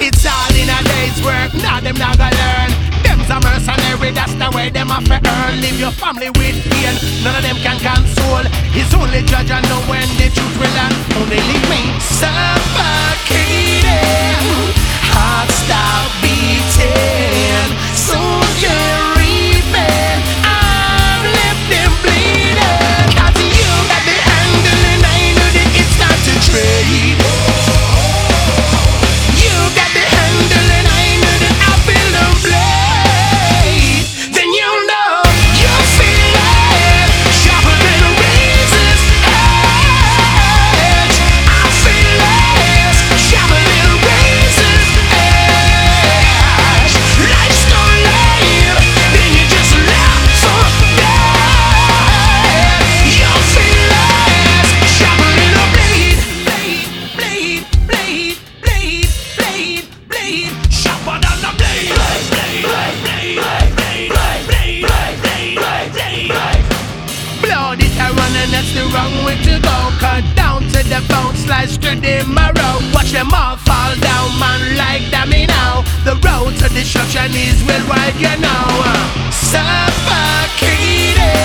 It's all in a day's work, now them not gonna learn. Them's a mercenary, that's the way them have to earn. Leave your family with pain, none of them can console. It's only judge and know when the truth will land. Only leave me suffocating, heart stop beating, soldier reaping, I'm left them bleeding. Cause you got the handle and I know that it's not to trade. You got the handle and I know that I feel the blade. Then you know you feel it, sharper than a razor's edge. I feel it, sharper than a razor's edge. Life's gonna leave, then you just left for dead. You feel it, sharper than a blade, blade, blade, blade, blade, blade, blade, sharper than a blade, blade, blade, blade, blade, blade, blade, blade, blade. Blood it a run and that's the wrong way to go. Cut down to the bone, slice to the marrow. Watch them all fall down, man, like domino. The road to destruction is well wide, you know. Suffocated.